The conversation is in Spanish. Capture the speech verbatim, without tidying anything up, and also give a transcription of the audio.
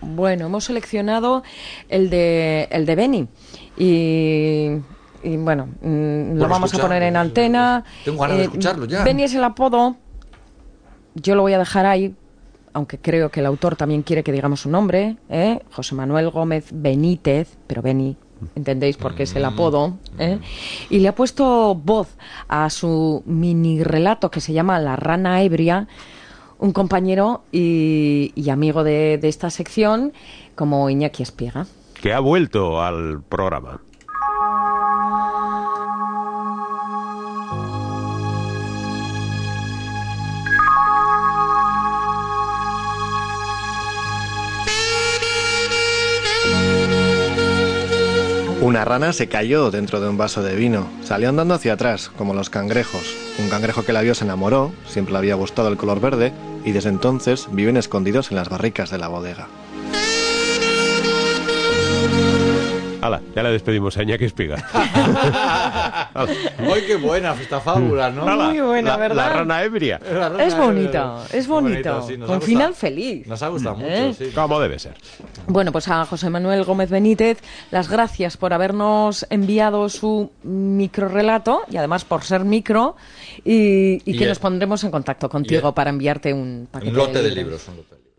Bueno, hemos seleccionado el de el de Beni y, y bueno, mm, lo vamos a poner en antena. Tengo ganas de escucharlo ya. Beni es el apodo, yo lo voy a dejar ahí, aunque creo que el autor también quiere que digamos su nombre, ¿eh? José Manuel Gómez Benítez, pero Beni, ¿entendéis? Porque es el apodo, ¿eh? Y le ha puesto voz a su mini relato que se llama La rana ebria, un compañero y, y amigo de, de esta sección como Iñaki Espiga. Que ha vuelto al programa. Una rana se cayó dentro de un vaso de vino. Salió andando hacia atrás, como los cangrejos. Un cangrejo que la vio se enamoró, siempre le había gustado el color verde, y desde entonces viven escondidos en las barricas de la bodega. Hala, ya le despedimos a Iñaki Espiga. ¡Ay, qué buena esta fábula, ¿no? Hala, Muy buena, la, ¿verdad? La rana ebria. La rana Es ebria. bonito, es bonito, Sí, nos ha con gustado. final feliz. Nos ha gustado mucho, ¿Eh? sí. Como debe ser. Bueno, pues a José Manuel Gómez Benítez, las gracias por habernos enviado su microrelato y además por ser micro y, y Y que el- nos pondremos en contacto contigo el- para enviarte un paquete Un lote de libros. libros, un lote de libros.